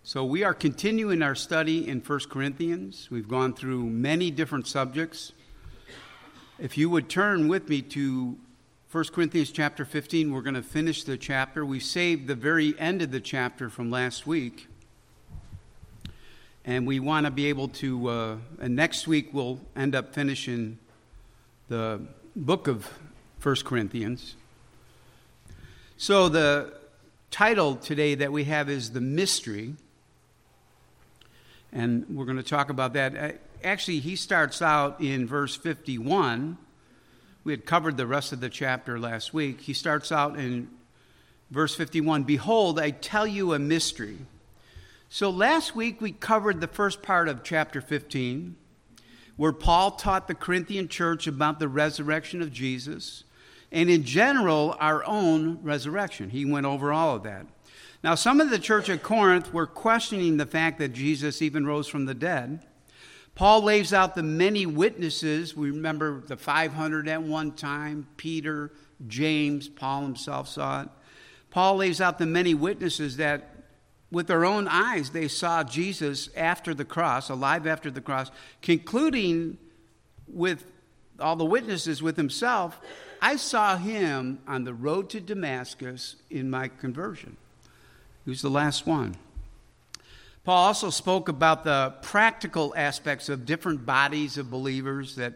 So we are continuing our study in 1 Corinthians. We've gone through many different subjects. If you would turn with me to 1 Corinthians chapter 15, we're going to finish the chapter. We saved the very end of the chapter from last week. And we want to be able to, and next week we'll end up finishing the book of 1 Corinthians. So the title today that we have is The Mystery. And we're going to talk about that. Actually, he starts out in verse 51. We had covered the rest of the chapter last week. He starts out in verse 51. Behold, I tell you a mystery. So last week we covered the first part of chapter 15, where Paul taught the Corinthian church about the resurrection of Jesus, and in general, our own resurrection. He went over all of that. Now, some of the church at Corinth were questioning the fact that Jesus even rose from the dead. Paul lays out the many witnesses. We remember the 500 at one time, Peter, James, Paul himself saw it. Paul lays out the many witnesses that with their own eyes they saw Jesus after the cross, alive after the cross, concluding with all the witnesses with himself, I saw him on the road to Damascus in my conversion. He was the last one. Paul also spoke about the practical aspects of different bodies of believers that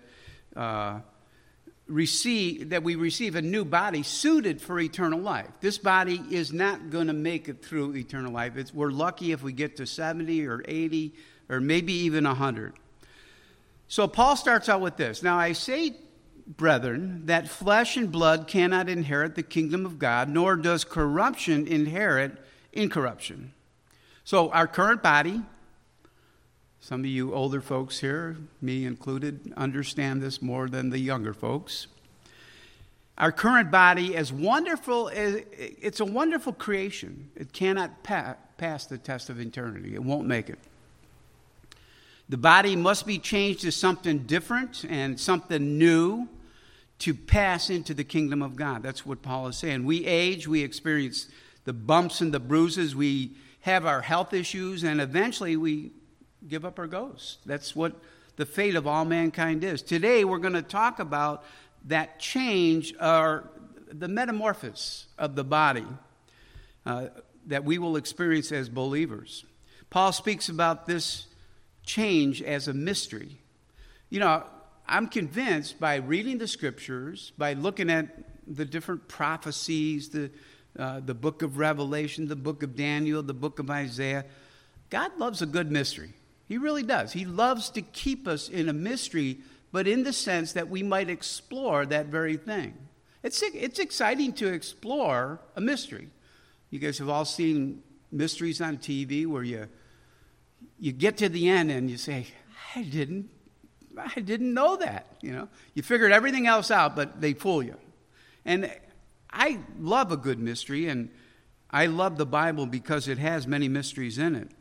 we receive a new body suited for eternal life. This body is not going to make it through eternal life. We're lucky if we get to 70 or 80 or maybe even 100. So Paul starts out with this. Now I say, brethren, that flesh and blood cannot inherit the kingdom of God, nor does corruption inherit incorruption. So our current body, some of you older folks here, me included, understand this more than the younger folks. Our current body, as wonderful as it's a wonderful creation, it cannot pass the test of eternity. It won't make it. The body must be changed to something different and something new to pass into the kingdom of God. That's what Paul is saying. We age, we experience the bumps and the bruises, we have our health issues, and eventually we give up our ghost. That's what the fate of all mankind is. Today we're going to talk about that change, or the metamorphosis of the body that we will experience as believers. Paul speaks about this change as a mystery. You know, I'm convinced by reading the scriptures, by looking at the different prophecies, the book of Revelation, the book of Daniel, the book of Isaiah. God loves a good mystery. He really does. He loves to keep us in a mystery, but in the sense that we might explore that very thing. It's exciting to explore a mystery. You guys have all seen mysteries on TV where you get to the end and you say, I didn't know that. You know, you figured everything else out, but they fool you. And I love a good mystery, and I love the Bible because it has many mysteries in it.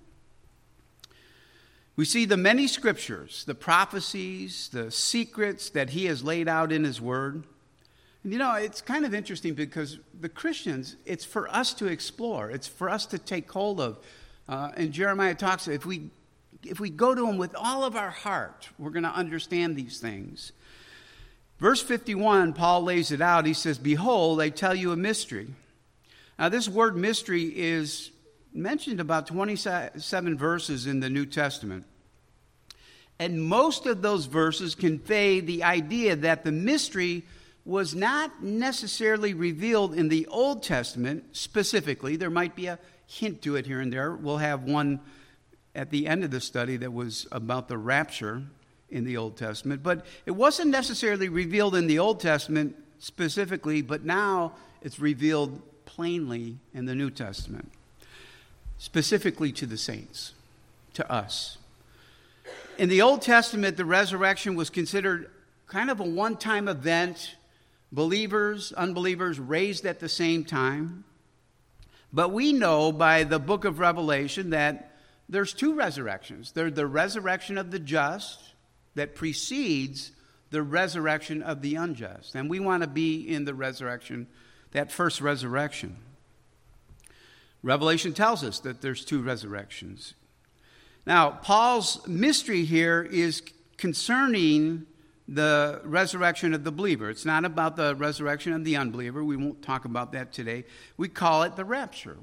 We see the many scriptures, the prophecies, the secrets that he has laid out in his word. And you know, it's kind of interesting because the Christians, it's for us to explore. It's for us to take hold of. And Jeremiah talks, if we go to him with all of our heart, we're going to understand these things. Verse 51, Paul lays it out. He says, behold, I tell you a mystery. Now, this word mystery is mentioned about 27 verses in the New Testament. And most of those verses convey the idea that the mystery was not necessarily revealed in the Old Testament specifically. There might be a hint to it here and there. We'll have one at the end of the study that was about the rapture in the Old Testament. But it wasn't necessarily revealed in the Old Testament specifically, but now it's revealed plainly in the New Testament, specifically to the saints, to us. In the Old Testament, the resurrection was considered kind of a one-time event. Believers, unbelievers raised at the same time. But we know by the book of Revelation that there's two resurrections. There's the resurrection of the just that precedes the resurrection of the unjust. And we want to be in the resurrection, that first resurrection. Revelation tells us that there's 2 resurrections. Now, Paul's mystery here is concerning the resurrection of the believer. It's not about the resurrection of the unbeliever. We won't talk about that today. We call it the rapture.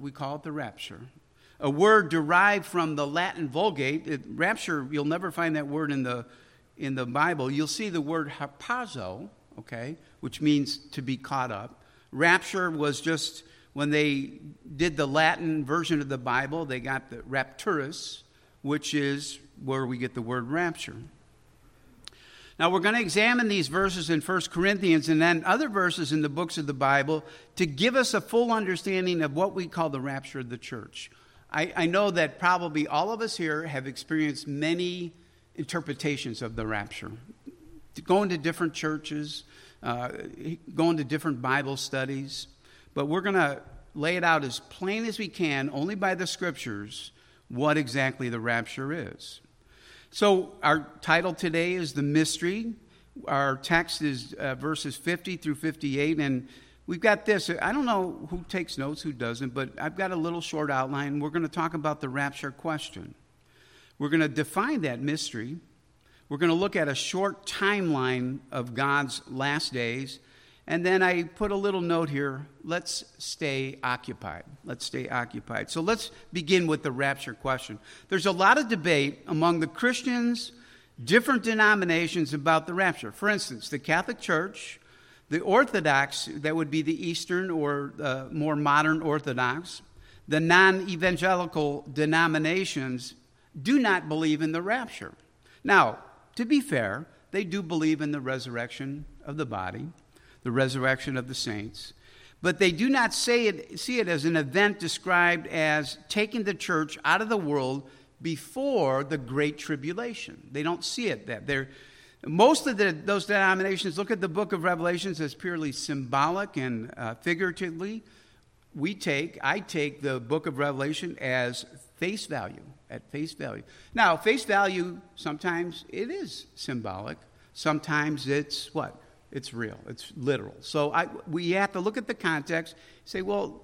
A word derived from the Latin Vulgate. Rapture, you'll never find that word in the Bible. You'll see the word harpazo, okay, which means to be caught up. Rapture was just when they did the Latin version of the Bible, they got the rapturus, which is where we get the word rapture. Now, we're going to examine these verses in 1 Corinthians and then other verses in the books of the Bible to give us a full understanding of what we call the rapture of the church. I know that probably all of us here have experienced many interpretations of the rapture. Going to different churches, going to different Bible studies. But we're going to lay it out as plain as we can, only by the Scriptures, what exactly the rapture is. So our title today is The Mystery. Our text is verses 50 through 58, and we've got this. I don't know who takes notes, who doesn't, but I've got a little short outline. We're going to talk about the rapture question. We're going to define that mystery. We're going to look at a short timeline of God's last days, and then I put a little note here, let's stay occupied. So let's begin with the rapture question. There's a lot of debate among the Christians, different denominations about the rapture. For instance, the Catholic Church, the Orthodox, that would be the Eastern or more modern Orthodox, the non-evangelical denominations do not believe in the rapture. Now, to be fair, they do believe in the resurrection of the body, the resurrection of the saints, but they do not see it as an event described as taking the church out of the world before the Great Tribulation. They don't see it that. Most of those denominations look at the book of Revelations as purely symbolic and figuratively. I take the book of Revelation as face value, at face value. Now, face value, sometimes it is symbolic. Sometimes it's what? It's real. It's literal. So we have to look at the context, say, well,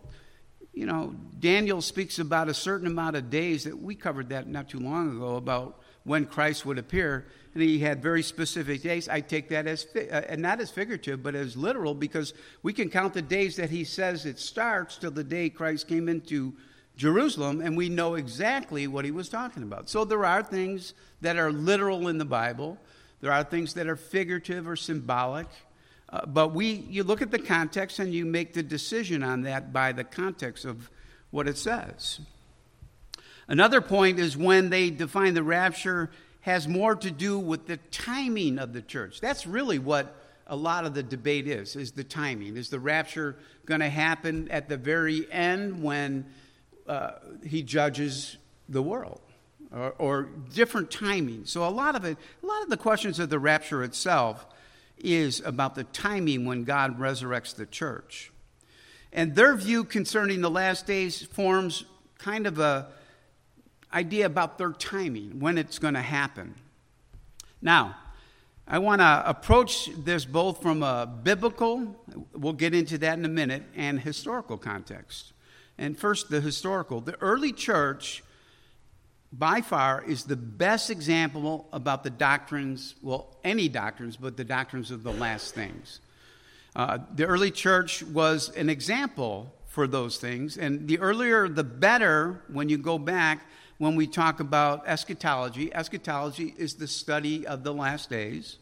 Daniel speaks about a certain amount of days that we covered that not too long ago about when Christ would appear, and he had very specific days. I take that as, not as figurative, but as literal, because we can count the days that he says it starts till the day Christ came into Jerusalem, and we know exactly what he was talking about. So there are things that are literal in the Bible. There are things that are figurative or symbolic. But you look at the context and you make the decision on that by the context of what it says. Another point is when they define the rapture has more to do with the timing of the church. That's really what a lot of the debate is the timing. Is the rapture going to happen at the very end when he judges the world? Or different timing. So a lot of the questions of the rapture itself is about the timing when God resurrects the church. And their view concerning the last days forms kind of a idea about their timing, when it's going to happen. Now, I want to approach this both from a biblical, we'll get into that in a minute, and historical context. And first, the historical. The early church, by far, is the best example about the doctrines, well, any doctrines, but the doctrines of the last things. The early church was an example for those things, and the earlier the better when you go back. When we talk about eschatology is the study of the last days.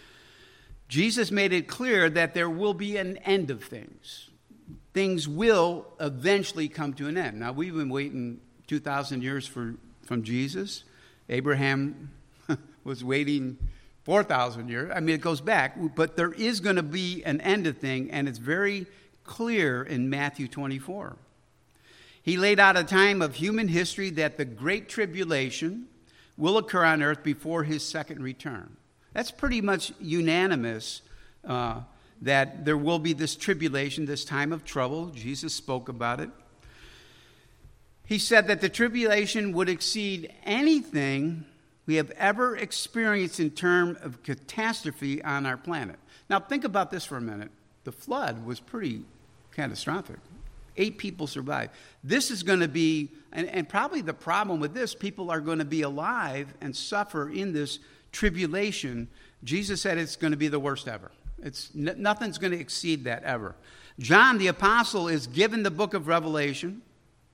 Jesus made it clear that there will be an end of things. Things will eventually come to an end. Now, we've been waiting 2,000 years from Jesus. Abraham was waiting 4,000 years. I mean, it goes back. But there is going to be an end of thing, and it's very clear in Matthew 24. He laid out a time of human history that the Great Tribulation will occur on earth before his second return. That's pretty much unanimous that there will be this tribulation, this time of trouble. Jesus spoke about it. He said that the tribulation would exceed anything we have ever experienced in terms of catastrophe on our planet. Now, think about this for a minute. The flood was pretty catastrophic. 8 people survived. This is going to be, and probably the problem with this, people are going to be alive and suffer in this tribulation. Jesus said it's going to be the worst ever. Nothing's going to exceed that ever. John the apostle is given the book of Revelation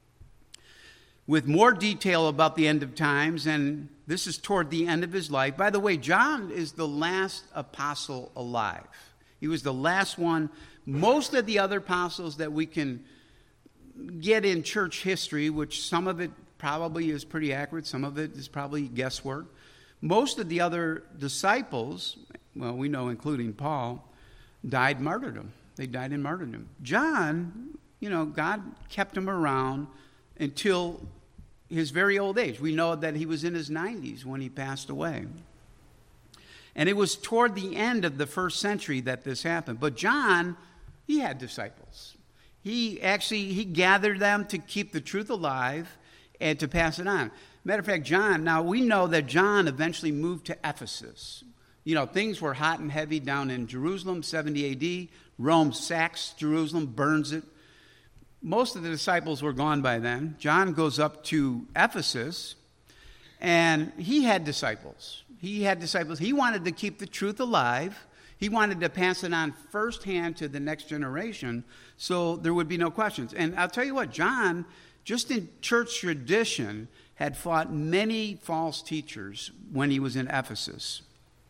with more detail about the end of times, and this is toward the end of his life. By the way, John is the last apostle alive. He was the last one. Most of the other apostles that we can get in church history, which some of it probably is pretty accurate, some of it is probably guesswork. Most of the other disciples, well, we know including Paul, died martyrdom. They died in martyrdom. John, God kept him around until his very old age. We know that he was in his 90s when he passed away. And it was toward the end of the first century that this happened. But John, he had disciples. He gathered them to keep the truth alive and to pass it on. Matter of fact, John, now we know that John eventually moved to Ephesus. Things were hot and heavy down in Jerusalem, 70 A.D. Rome sacks Jerusalem, burns it. Most of the disciples were gone by then. John goes up to Ephesus, and he had disciples. He wanted to keep the truth alive. He wanted to pass it on firsthand to the next generation so there would be no questions. And I'll tell you what, John, just in church tradition, had fought many false teachers when he was in Ephesus.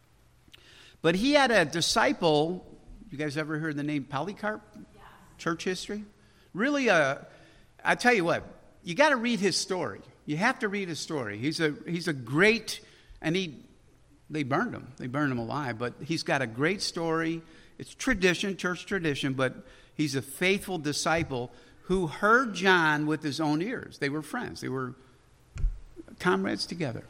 But he had a disciple. You guys ever heard the name Polycarp? Yeah. Church history? Really, I tell you what, you got to read his story. You have to read his story. He's a great, and they burned him. They burned him alive. But he's got a great story. It's tradition, church tradition, but he's a faithful disciple who heard John with his own ears. They were friends. They were comrades together.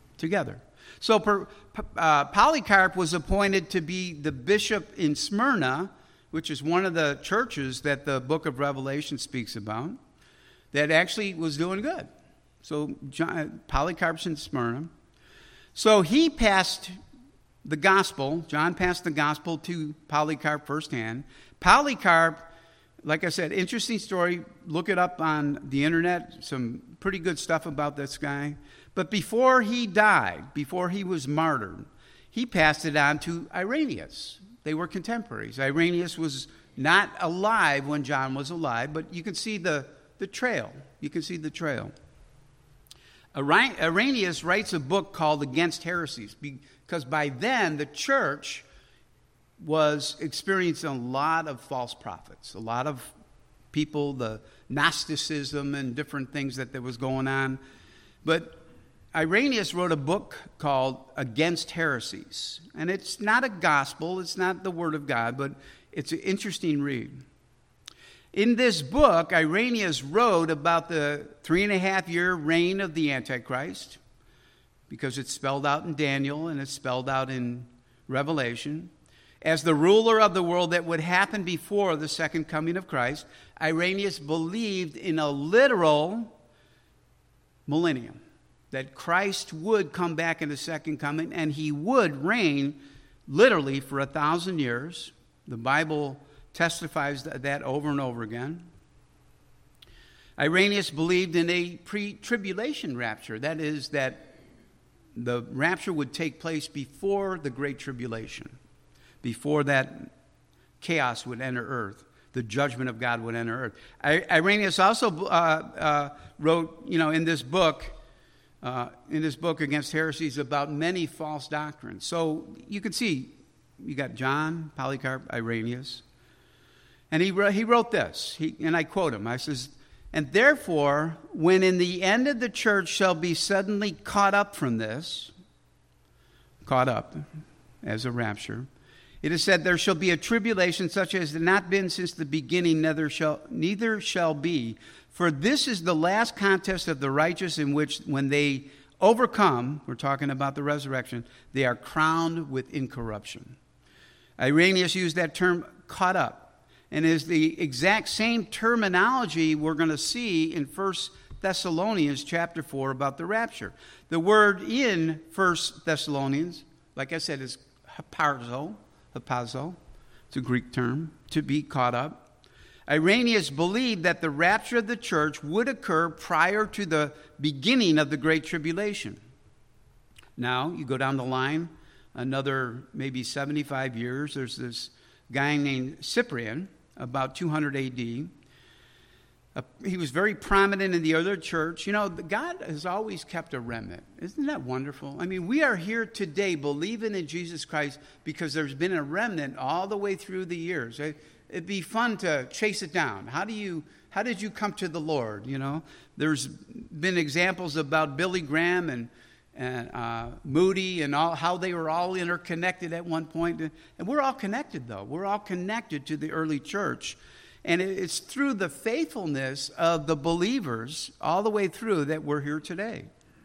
So Polycarp was appointed to be the bishop in Smyrna, which is one of the churches that the book of Revelation speaks about, that actually was doing good. So Polycarp's in Smyrna. So he passed the gospel. John passed the gospel to Polycarp firsthand. Polycarp, like I said, interesting story. Look it up on the internet. Some pretty good stuff about this guy. But before he died, before he was martyred, he passed it on to Irenaeus. They were contemporaries. Irenaeus was not alive when John was alive, but you can see the trail. You can see the trail. Irenaeus writes a book called Against Heresies, because by then the church was experiencing a lot of false prophets, a lot of people, the Gnosticism and different things that there was going on. But Irenaeus wrote a book called Against Heresies. And it's not a gospel, it's not the word of God, but it's an interesting read. In this book, Irenaeus wrote about the 3.5-year reign of the Antichrist, because it's spelled out in Daniel and it's spelled out in Revelation, as the ruler of the world that would happen before the second coming of Christ. Irenaeus believed in a literal millennium, that Christ would come back in the second coming, and he would reign literally for 1,000 years. The Bible testifies that over and over again. Irenaeus believed in a pre-tribulation rapture. That is, that the rapture would take place before the Great Tribulation, before that chaos would enter earth, the judgment of God would enter earth. Irenaeus also wrote, in this book Against Heresies, about many false doctrines. So you can see, you got John, Polycarp, Irenaeus. And he wrote this, and I quote him. I says, "And therefore, when in the end of the church shall be suddenly caught up from this," caught up as a rapture, "it is said, there shall be a tribulation such as has not been since the beginning, neither shall be. For this is the last contest of the righteous, in which when they overcome," we're talking about the resurrection, "they are crowned with incorruption." Irenaeus used that term, caught up, and is the exact same terminology we're going to see in 1 Thessalonians chapter 4 about the rapture. The word in 1 Thessalonians, like I said, is hapazo. It's a Greek term, to be caught up. Irenaeus believed that the rapture of the church would occur prior to the beginning of the Great Tribulation. Now, you go down the line, another maybe 75 years, there's this guy named Cyprian, about 200 A.D., he was very prominent in the early church. You know, God has always kept a remnant. Isn't that wonderful? I mean, we are here today believing in Jesus Christ because there's been a remnant all the way through the years. It'd be fun to chase it down. How did you come to the Lord? You know, there's been examples about Billy Graham and Moody and all, how they were all interconnected at one point. And we're all connected, though. We're all connected to the early church. And it's through the faithfulness of the believers all the way through that we're here today.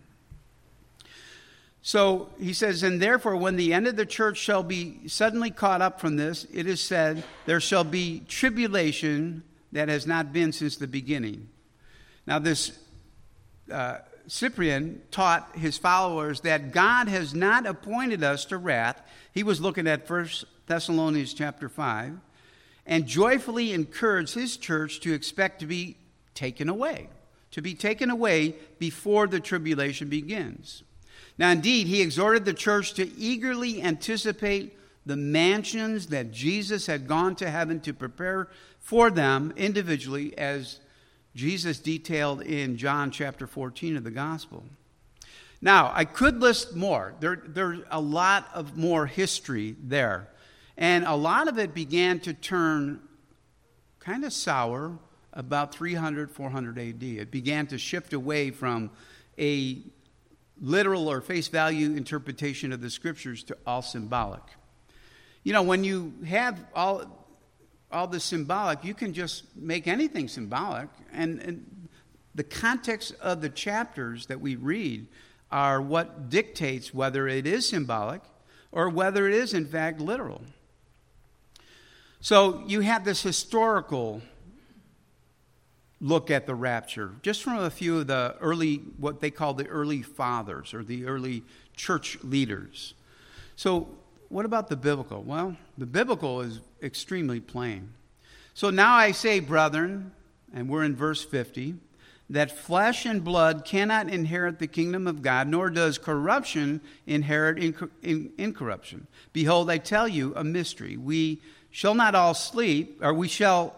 So he says, and therefore when the end of the church shall be suddenly caught up from this, it is said, there shall be tribulation that has not been since the beginning. Now this Cyprian taught his followers that God has not appointed us to wrath. He was looking at 1 Thessalonians chapter 5. And joyfully encouraged his church to expect to be taken away before the tribulation begins. Now, indeed, he exhorted the church to eagerly anticipate the mansions that Jesus had gone to heaven to prepare for them individually, as Jesus detailed in John chapter 14 of the gospel. Now, I could list more. There's a lot of more history there. And a lot of it began to turn kind of sour about 300, 400 AD. It began to shift away from a literal or face value interpretation of the scriptures to all symbolic. You know, when you have all the symbolic, you can just make anything symbolic. And the context of the chapters that we read are what dictates whether it is symbolic or whether it is, in fact, literal. So you have this historical look at the rapture, just from a few of the early, what they call the early fathers or the early church leaders. So what about the biblical? Well, the biblical is extremely plain. So now I say, brethren, and we're in verse 50, that flesh and blood cannot inherit the kingdom of God, nor does corruption inherit incorruption. Behold, I tell you a mystery. We shall not all sleep, but we shall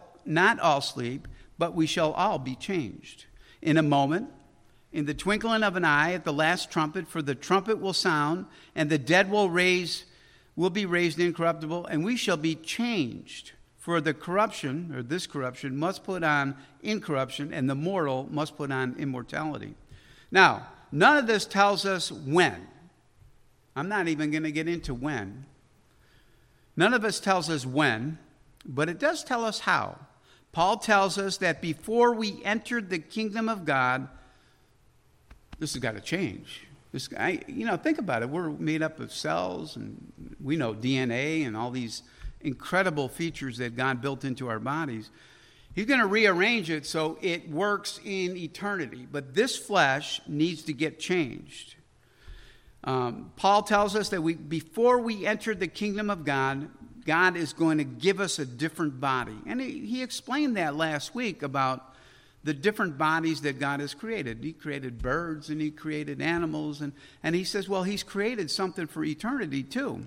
all be changed. In a moment, in the twinkling of an eye, at the last trumpet, for the trumpet will sound, and the dead will be raised incorruptible, and we shall be changed. For the corruption, or this corruption, must put on incorruption, and the mortal must put on immortality. Now, none of this tells us when. I'm not even going to get into when. None of us tells us when, but it does tell us how. Paul tells us that before we entered the kingdom of God, this has got to change. Think about it. We're made up of cells, and we know DNA and all these incredible features that God built into our bodies. He's going to rearrange it so it works in eternity. But this flesh needs to get changed. Paul tells us that before we enter the kingdom of God, God is going to give us a different body. And he explained that last week about the different bodies that God has created. He created birds and he created animals. And he says, well, he's created something for eternity too.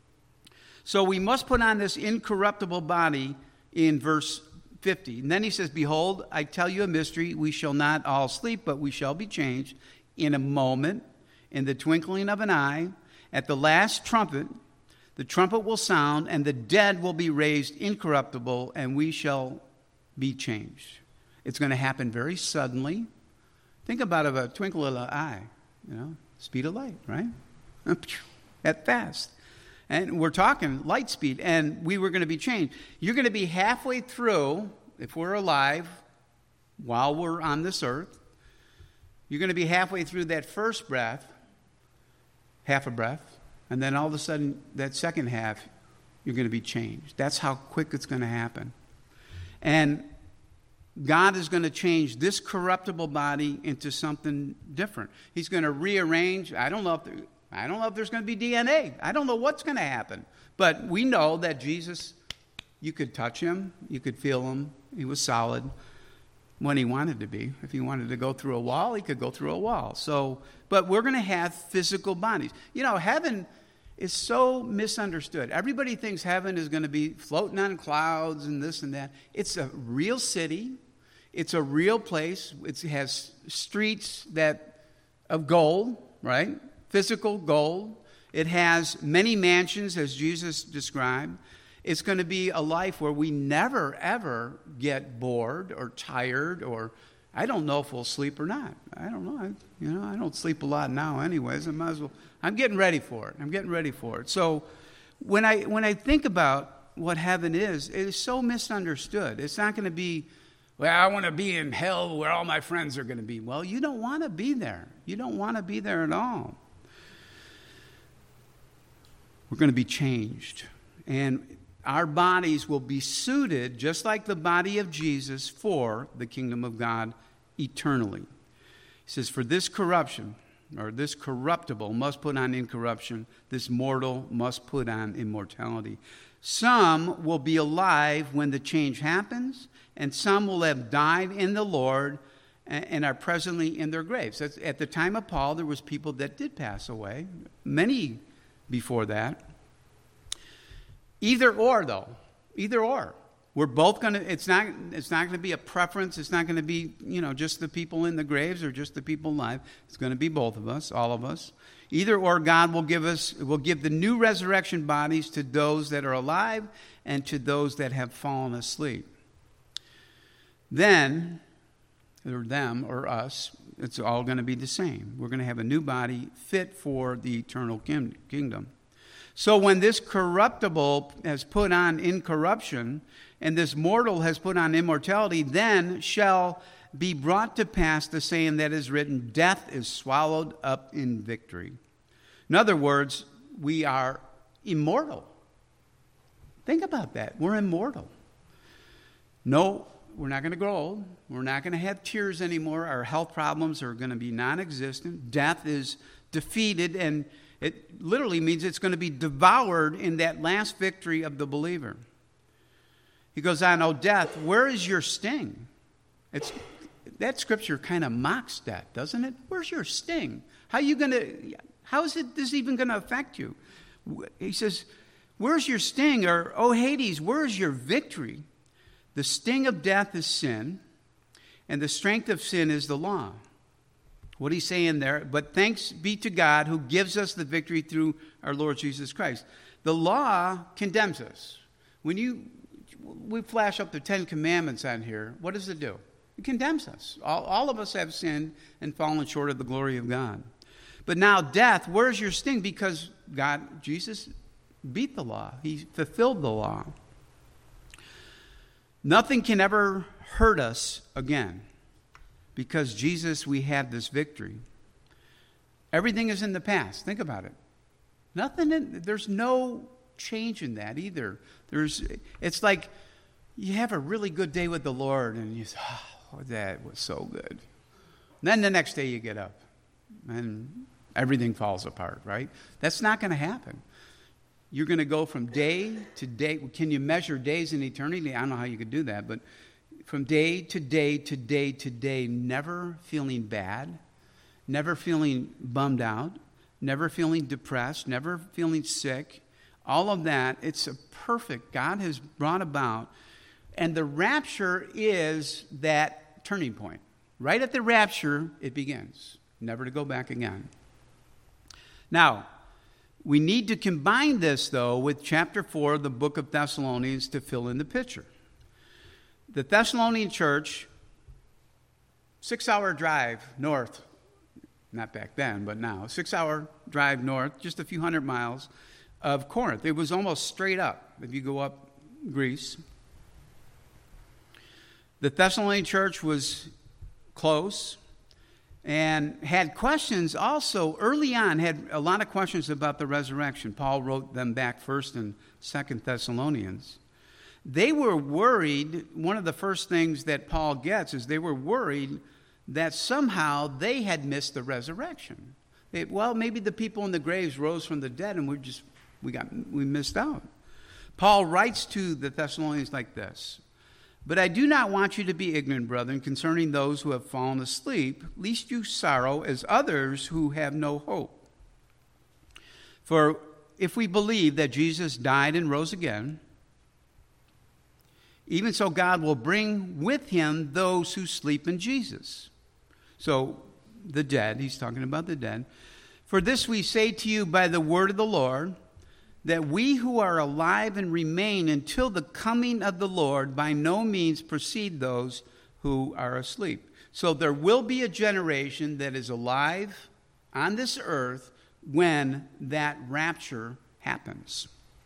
So we must put on this incorruptible body in verse 50. And then he says, behold, I tell you a mystery. We shall not all sleep, but we shall be changed in a moment, in the twinkling of an eye, at the last trumpet. The trumpet will sound, and the dead will be raised incorruptible, and we shall be changed. It's going to happen very suddenly. Think about it, a twinkle of an eye, speed of light, right? That fast. And we're talking light speed, and we were going to be changed. You're going to be halfway through, if we're alive, while we're on this earth. You're going to be halfway through that first breath, half a breath, and then all of a sudden, that second half, you're going to be changed. That's how quick it's going to happen. And God is going to change this corruptible body into something different. He's going to rearrange. I don't know if there's going to be DNA. I don't know what's going to happen. But we know that Jesus, you could touch him, you could feel him, He was solid when he wanted to be. If he wanted to go through a wall, he could go through a wall. But we're going to have physical bodies. Heaven is so misunderstood. Everybody thinks heaven is going to be floating on clouds and this and that. It's a real city. It's a real place. It has streets of gold, right? Physical gold. It has many mansions, as Jesus described. It's going to be a life where we never, ever get bored or tired, or I don't know if we'll sleep or not. I don't know. I don't sleep a lot now anyways. I might as well. I'm getting ready for it. So when I think about what heaven is, it is so misunderstood. It's not going to be, well, I want to be in hell where all my friends are going to be. Well, you don't want to be there. You don't want to be there at all. We're going to be changed. And our bodies will be suited, just like the body of Jesus, for the kingdom of God eternally. He says, for this corruption, or this corruptible, must put on incorruption. This mortal must put on immortality. Some will be alive when the change happens, and some will have died in the Lord and are presently in their graves. At the time of Paul, there was people that did pass away. Many before that. Either or, though. Either or. We're both going to, it's not going to be a preference. It's not going to be, just the people in the graves or just the people alive. It's going to be both of us, all of us. Either or, God will give the new resurrection bodies to those that are alive and to those that have fallen asleep. Then, or them or us, it's all going to be the same. We're going to have a new body fit for the eternal kingdom. So when this corruptible has put on incorruption, and this mortal has put on immortality, then shall be brought to pass the saying that is written, death is swallowed up in victory. In other words, we are immortal. Think about that. We're immortal. No, we're not going to grow old. We're not going to have tears anymore. Our health problems are going to be non-existent. Death is defeated, and it literally means it's going to be devoured in that last victory of the believer. He goes on, oh, death, where is your sting? That scripture kind of mocks death, doesn't it? Where's your sting? How is this even going to affect you? He says, where's your sting? Or, oh, Hades, where's your victory? The sting of death is sin, and the strength of sin is the law. What he's saying there, but thanks be to God who gives us the victory through our Lord Jesus Christ. The law condemns us. When we flash up the 10 Commandments on here, what does it do? It condemns us. All of us have sinned and fallen short of the glory of God. But now death, where's your sting? Because Jesus beat the law. He fulfilled the law. Nothing can ever hurt us again. Because Jesus, we have this victory. Everything is in the past. Think about it. There's no change in that either. It's like you have a really good day with the Lord and you say, oh, that was so good. And then the next day you get up and everything falls apart, right? That's not going to happen. You're going to go from day to day. Can you measure days in eternity? I don't know how you could do that, but from day to day to day to day, never feeling bad, never feeling bummed out, never feeling depressed, never feeling sick. All of that, it's a perfect, God has brought about. And the rapture is that turning point. Right at the rapture, it begins, never to go back again. Now, we need to combine this, though, with chapter 4 of the book of Thessalonians to fill in the picture. The Thessalonian church, 6-hour drive north, not back then, but now, 6-hour drive north, just a few hundred miles of Corinth. It was almost straight up if you go up Greece. The Thessalonian church was close and had questions also early on, had a lot of questions about the resurrection. Paul wrote them back 1st and 2nd Thessalonians. They were worried. One of the first things that Paul gets is they were worried that somehow they had missed the resurrection. Maybe the people in the graves rose from the dead and we missed out. Paul writes to the Thessalonians like this. But I do not want you to be ignorant, brethren, concerning those who have fallen asleep, lest you sorrow as others who have no hope. For if we believe that Jesus died and rose again, even so God will bring with him those who sleep in Jesus. So the dead, he's talking about the dead. For this we say to you by the word of the Lord, that we who are alive and remain until the coming of the Lord by no means precede those who are asleep. So there will be a generation that is alive on this earth when that rapture happens.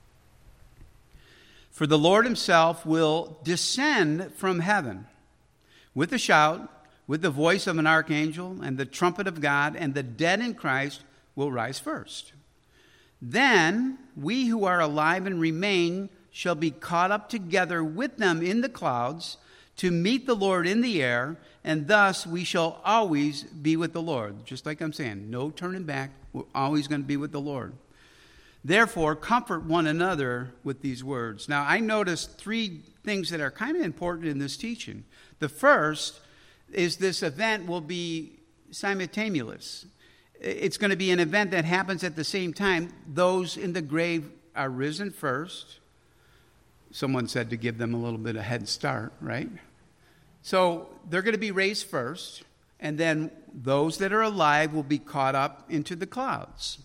For the Lord himself will descend from heaven with a shout, with the voice of an archangel, and the trumpet of God, and the dead in Christ will rise first. Then we who are alive and remain shall be caught up together with them in the clouds to meet the Lord in the air, and thus we shall always be with the Lord. Just like I'm saying, no turning back. We're always going to be with the Lord. Therefore, comfort one another with these words. Now, I noticed three things that are kind of important in this teaching. The first is this event will be simultaneous. It's going to be an event that happens at the same time. Those in the grave are risen first. Someone said to give them a little bit of head start, right? So they're going to be raised first, and then those that are alive will be caught up into the clouds.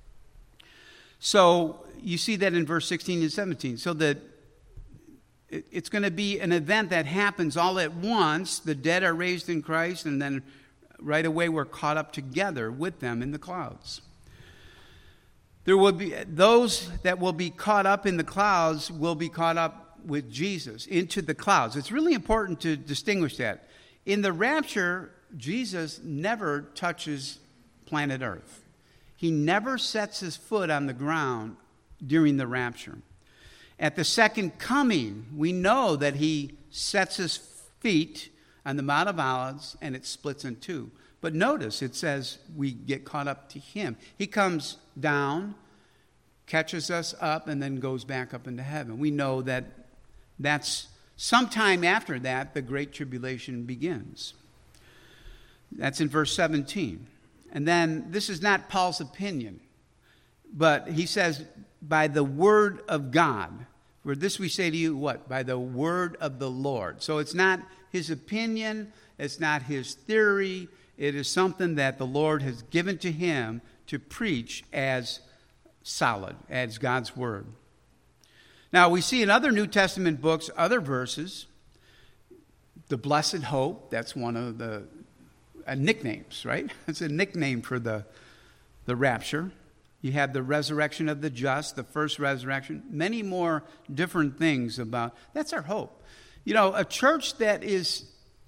So you see that in verse 16 and 17. So that it's going to be an event that happens all at once. The dead are raised in Christ, and then right away we're caught up together with them in the clouds. There will be those that will be caught up in the clouds will be caught up with Jesus into the clouds. It's really important to distinguish that. In the rapture, Jesus never touches planet Earth. He never sets his foot on the ground during the rapture. At the second coming, we know that he sets his feet on the Mount of Olives and it splits in two. But notice it says we get caught up to him. He comes down, catches us up, and then goes back up into heaven. We know that that's sometime after that the Great Tribulation begins. That's in verse 17. And then this is not Paul's opinion, but he says, by the word of God. For this we say to you, what? By the word of the Lord. So it's not his opinion, it's not his theory, it is something that the Lord has given to him to preach as solid, as God's word. Now we see in other New Testament books, other verses, the blessed hope, that's one of the nicknames, right? It's a nickname for the rapture. You have the resurrection of the just, the first resurrection, many more different things about, that's our hope. You know, a church that is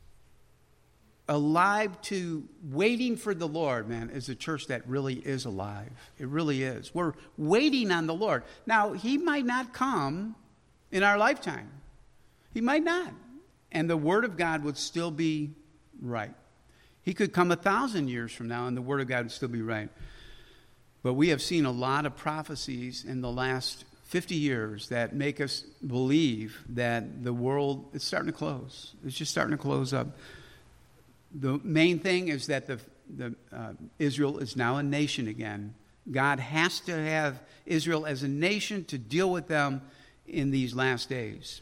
alive to waiting for the Lord, man, is a church that really is alive. It really is. We're waiting on the Lord. Now, he might not come in our lifetime. He might not. And the word of God would still be right. He could come 1,000 years from now and the word of God would still be right. But we have seen a lot of prophecies in the last 50 years that make us believe that the world is starting to close. It's just starting to close up. The main thing is that Israel is now a nation again. God has to have Israel as a nation to deal with them in these last days.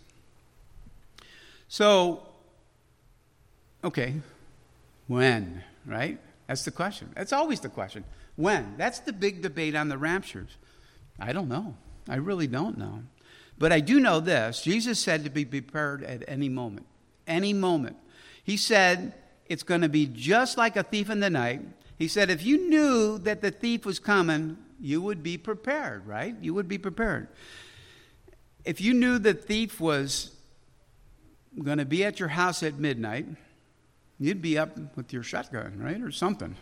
So, okay, when, right? That's the question. That's always the question. When? That's the big debate on the raptures. I don't know. I really don't know. But I do know this. Jesus said to be prepared at any moment. Any moment. He said it's going to be just like a thief in the night. He said if you knew that the thief was coming, you would be prepared, right? You would be prepared. If you knew the thief was going to be at your house at midnight, you'd be up with your shotgun, right? Or something.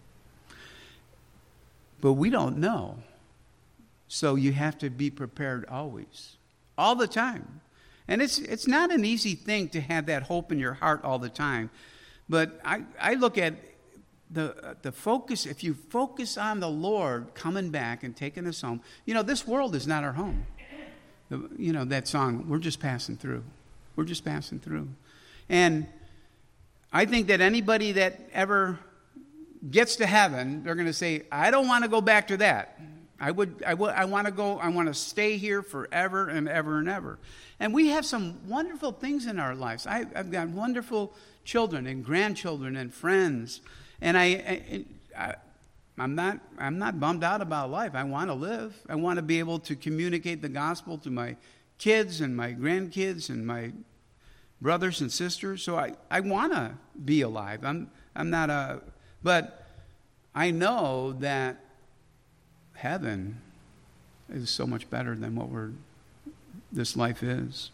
But we don't know. So you have to be prepared always. All the time. And it's not an easy thing to have that hope in your heart all the time. But I look at the focus. If you focus on the Lord coming back and taking us home. You know, this world is not our home. You know, that song, we're just passing through. We're just passing through. And I think that anybody that ever gets to heaven, they're going to say, I don't want to go back to that. I want to stay here forever and ever and ever. And we have some wonderful things in our lives. I've got wonderful children and grandchildren and friends. And I'm not bummed out about life. I want to live. I want to be able to communicate the gospel to my kids and my grandkids and my brothers and sisters. So I want to be alive. But I know that heaven is so much better than what this life is.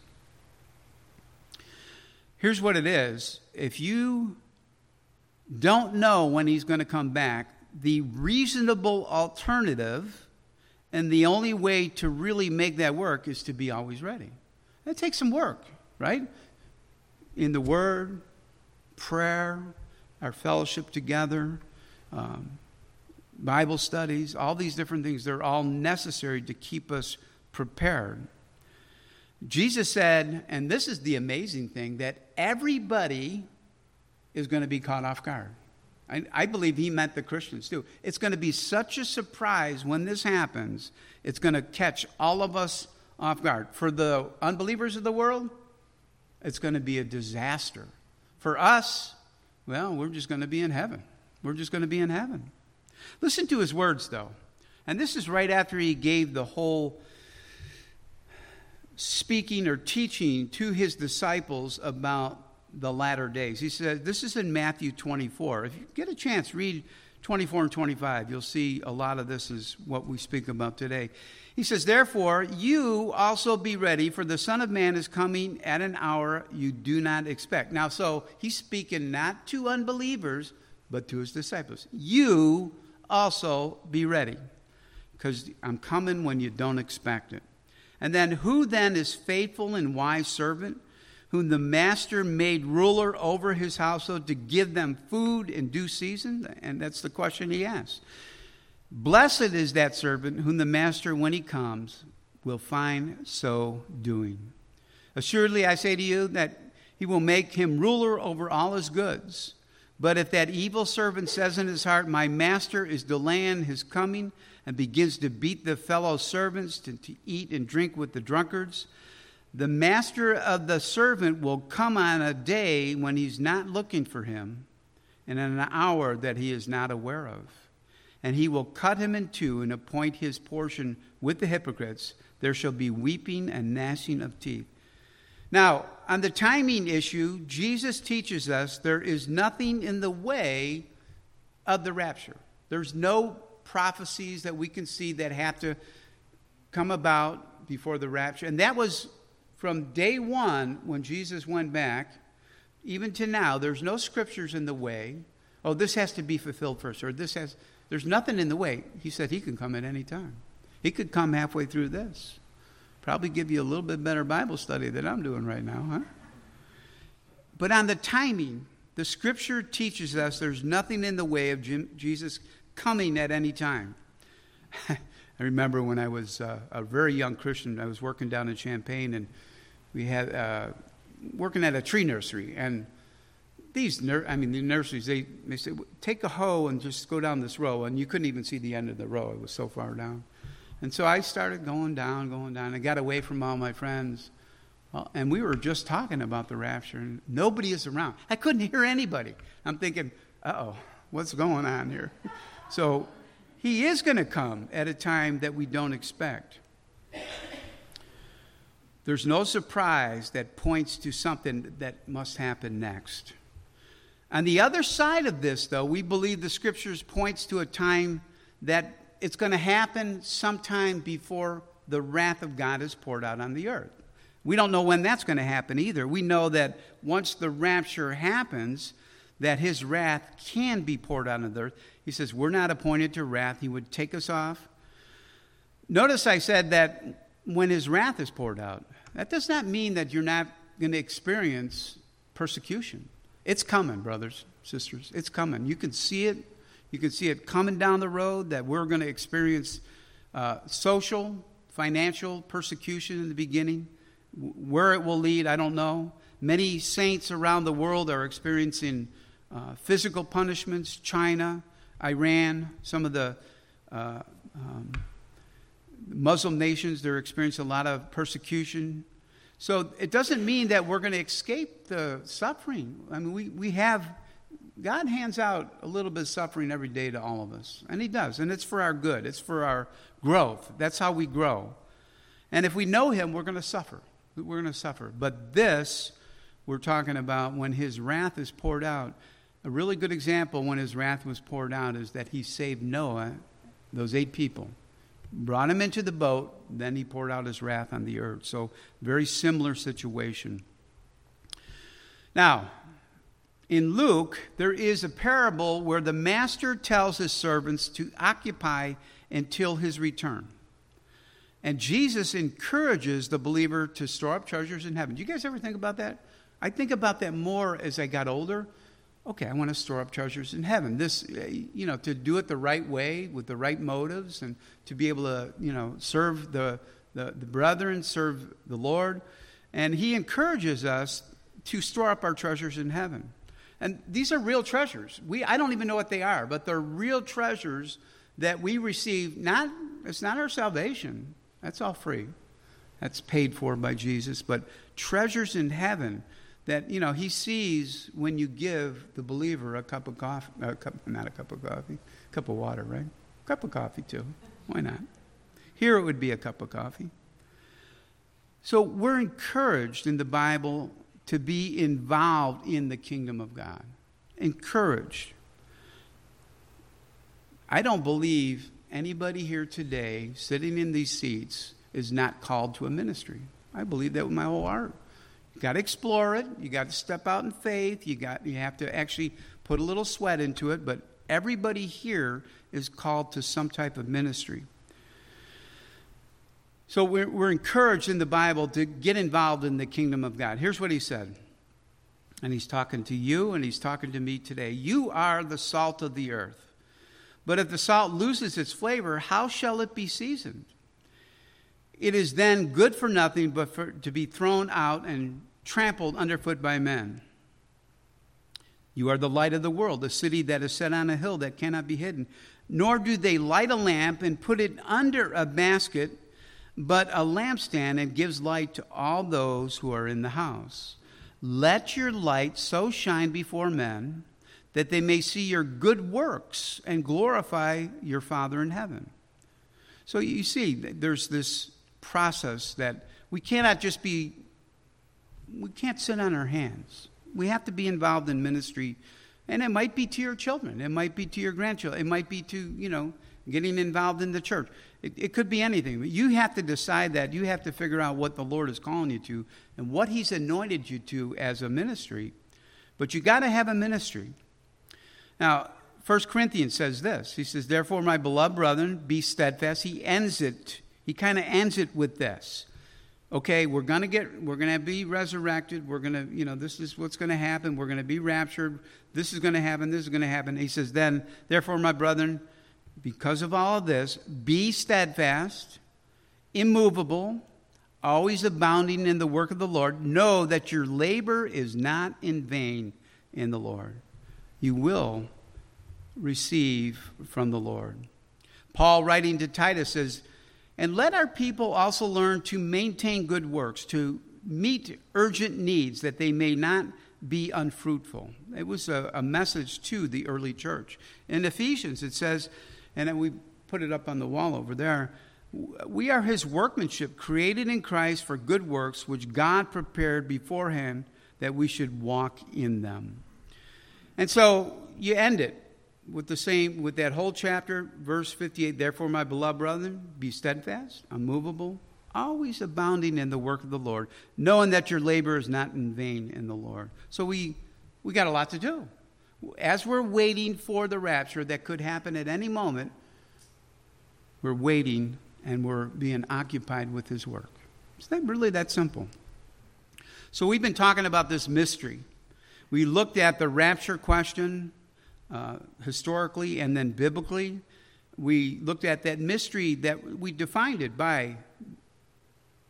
Here's what it is. If you don't know when he's going to come back, the reasonable alternative and the only way to really make that work is to be always ready. That takes some work, right? In the Word, prayer, our fellowship together, Bible studies, all these different things, they're all necessary to keep us prepared. Jesus said, and this is the amazing thing, that everybody is going to be caught off guard. I believe he meant the Christians too. It's going to be such a surprise when this happens. It's going to catch all of us off guard. For the unbelievers of the world, it's going to be a disaster. For us, well, we're just going to be in heaven. We're just going to be in heaven. Listen to his words, though. And this is right after he gave the whole speaking or teaching to his disciples about the latter days. He said, this is in Matthew 24. If you get a chance, read 24 and 25. You'll see a lot of this is what we speak about today. He says, therefore, you also be ready, for the Son of Man is coming at an hour you do not expect. Now, so he's speaking not to unbelievers, but to his disciples. You also be ready, because I'm coming when you don't expect it. And then, who then is faithful and wise servant, whom the master made ruler over his household to give them food in due season? And that's the question he asked. Blessed is that servant whom the master, when he comes, will find so doing. Assuredly, I say to you that he will make him ruler over all his goods. But if that evil servant says in his heart, my master is delaying his coming, and begins to beat the fellow servants, to eat and drink with the drunkards, the master of the servant will come on a day when he's not looking for him, and in an hour that he is not aware of. And he will cut him in two and appoint his portion with the hypocrites. There shall be weeping and gnashing of teeth. Now, on the timing issue, Jesus teaches us there is nothing in the way of the rapture. There's no prophecies that we can see that have to come about before the rapture. And that was from day one when Jesus went back, even to now. There's no scriptures in the way. Oh, this has to be fulfilled first, or there's nothing in the way. He said he can come at any time. He could come halfway through this. Probably give you a little bit better Bible study than I'm doing right now, huh? But on the timing, the scripture teaches us there's nothing in the way of Jesus coming at any time. I remember when I was a very young Christian, I was working down in Champaign, and we had working at a tree nursery. And these the nurseries, they said, take a hoe and just go down this row. And you couldn't even see the end of the row. It was so far down. And so I started going down. I got away from all my friends. And we were just talking about the rapture, and nobody is around. I couldn't hear anybody. I'm thinking, what's going on here? So he is going to come at a time that we don't expect. There's no surprise that points to something that must happen next. On the other side of this, though, we believe the scriptures points to a time that it's going to happen sometime before the wrath of God is poured out on the earth. We don't know when that's going to happen either. We know that once the rapture happens, that his wrath can be poured out on the earth. He says, we're not appointed to wrath. He would take us off. Notice I said that when his wrath is poured out, that does not mean that you're not going to experience persecution. It's coming, brothers, sisters. It's coming. You can see it. You can see it coming down the road, that we're going to experience social, financial persecution in the beginning. Where it will lead, I don't know. Many saints around the world are experiencing physical punishments. China, Iran, some of the Muslim nations, they're experiencing a lot of persecution. So it doesn't mean that we're going to escape the suffering. I mean, we have, God hands out a little bit of suffering every day to all of us. And he does. And it's for our good. It's for our growth. That's how we grow. And if we know him, we're going to suffer. We're going to suffer. But this, we're talking about when his wrath is poured out. A really good example when his wrath was poured out is that he saved Noah, those 8 people. Brought him into the boat, then he poured out his wrath on the earth. So, very similar situation. Now, in Luke, there is a parable where the master tells his servants to occupy until his return. And Jesus encourages the believer to store up treasures in heaven. Do you guys ever think about that? I think about that more as I got older. Okay, I want to store up treasures in heaven. This, to do it the right way with the right motives and to be able to, serve the brethren, serve the Lord. And he encourages us to store up our treasures in heaven. And these are real treasures. I don't even know what they are, but they're real treasures that we receive. It's not our salvation. That's all free. That's paid for by Jesus. But treasures in heaven that, he sees when you give the believer a cup of coffee, not a cup of coffee, a cup of water, right? A cup of coffee too. Why not? Here it would be a cup of coffee. So we're encouraged in the Bible to be involved in the kingdom of God. Encouraged. I don't believe anybody here today sitting in these seats is not called to a ministry. I believe that with my whole heart. You got to explore it. You got to step out in faith. You have to actually put a little sweat into it. But everybody here is called to some type of ministry. So we're encouraged in the Bible to get involved in the kingdom of God. Here's what he said. And he's talking to you and he's talking to me today. You are the salt of the earth. But if the salt loses its flavor, how shall it be seasoned? It is then good for nothing but to be thrown out and trampled underfoot by men. You are the light of the world, a city that is set on a hill that cannot be hidden. Nor do they light a lamp and put it under a basket, but a lampstand, and gives light to all those who are in the house. Let your light so shine before men that they may see your good works and glorify your Father in heaven. So you see, there's this process that we can't sit on our hands. We have to be involved in ministry, and it might be to your children, it might be to your grandchildren, it might be to, getting involved in the church. It could be anything, but you have to decide that. You have to figure out what the Lord is calling you to and what he's anointed you to as a ministry. But you got to have a ministry. Now, 1 Corinthians says this. He says, therefore, my beloved brethren, be steadfast. He kind of ends it with this. Okay, we're going to be resurrected. We're going to, this is what's going to happen. We're going to be raptured. This is going to happen. This is going to happen. He says, then, therefore, my brethren, because of all of this, be steadfast, immovable, always abounding in the work of the Lord. Know that your labor is not in vain in the Lord. You will receive from the Lord. Paul, writing to Titus, says, and let our people also learn to maintain good works, to meet urgent needs, that they may not be unfruitful. It was a message to the early church. In Ephesians, it says, and then we put it up on the wall over there, we are his workmanship, created in Christ for good works, which God prepared beforehand that we should walk in them. And so you end it with that whole chapter, verse 58, therefore, my beloved brethren, be steadfast, unmovable, always abounding in the work of the Lord, knowing that your labor is not in vain in the Lord. So we got a lot to do. As we're waiting for the rapture that could happen at any moment, we're waiting and we're being occupied with his work. It's not really that simple. So we've been talking about this mystery. We looked at the rapture question historically and then biblically. We looked at that mystery that we defined it by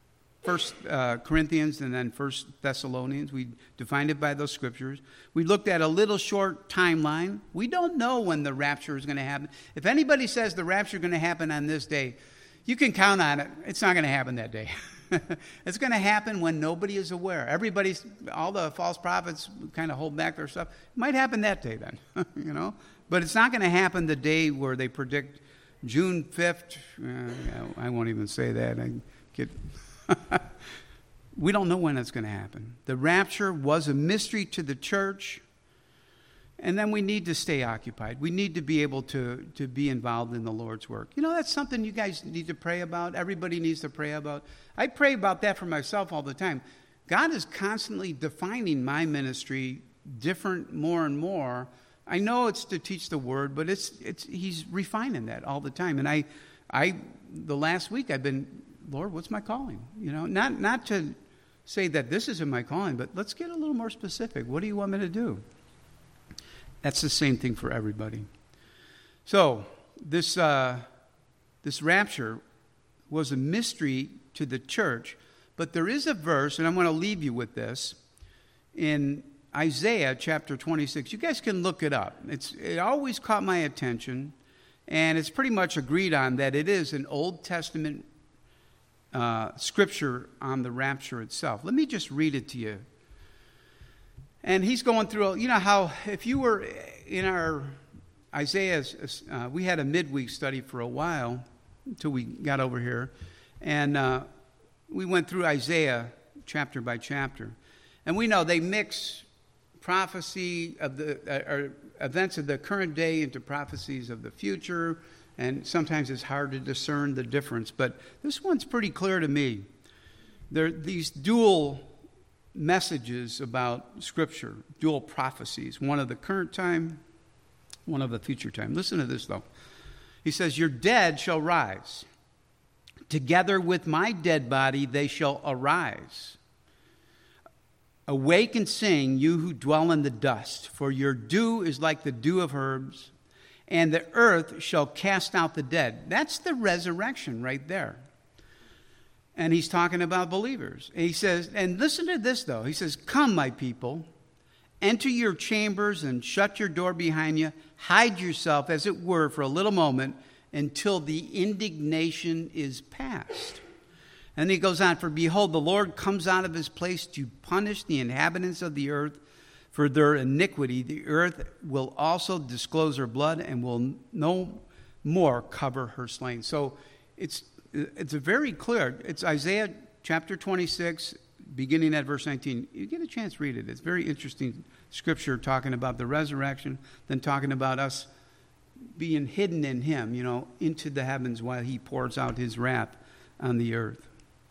First Corinthians and then First Thessalonians. We defined it by those scriptures. We looked at a little short timeline. We don't know when the rapture is going to happen. If anybody says the rapture is going to happen on this day, you can count on it. It's not going to happen that day. It's going to happen when nobody is aware. All the false prophets kind of hold back their stuff. It might happen that day then, But it's not going to happen the day where they predict June 5th. I won't even say that. We don't know when it's going to happen. The rapture was a mystery to the church. And then we need to stay occupied. We need to be able to be involved in the Lord's work. That's something you guys need to pray about. Everybody needs to pray about. I pray about that for myself all the time. God is constantly defining my ministry different more and more. I know it's to teach the word, but he's refining that all the time. And the last week I've been, Lord, what's my calling? Not to say that this isn't my calling, but let's get a little more specific. What do you want me to do? That's the same thing for everybody. So this rapture was a mystery to the church, but there is a verse, and I'm going to leave you with this, in Isaiah chapter 26. You guys can look it up. It always caught my attention, and it's pretty much agreed on that it is an Old Testament scripture on the rapture itself. Let me just read it to you. And he's going through, how if you were in our Isaiah's, we had a midweek study for a while until we got over here. And we went through Isaiah chapter by chapter. And we know they mix prophecy of the events of the current day into prophecies of the future. And sometimes it's hard to discern the difference. But this one's pretty clear to me. There are these dual messages about Scripture, dual prophecies, one of the current time, one of the future time. Listen to this, though. He says, your dead shall rise. Together with my dead body they shall arise. Awake and sing, you who dwell in the dust, for your dew is like the dew of herbs, and the earth shall cast out the dead. That's the resurrection right there. And he's talking about believers. And he says, and listen to this, though. He says, come, my people, enter your chambers and shut your door behind you. Hide yourself, as it were, for a little moment until the indignation is past. And he goes on, for behold, the Lord comes out of his place to punish the inhabitants of the earth for their iniquity. The earth will also disclose her blood and will no more cover her slain. So it's very clear. It's Isaiah chapter 26, beginning at verse 19. You get a chance, read it. It's very interesting scripture talking about the resurrection, then talking about us being hidden in him, into the heavens while he pours out his wrath on the earth.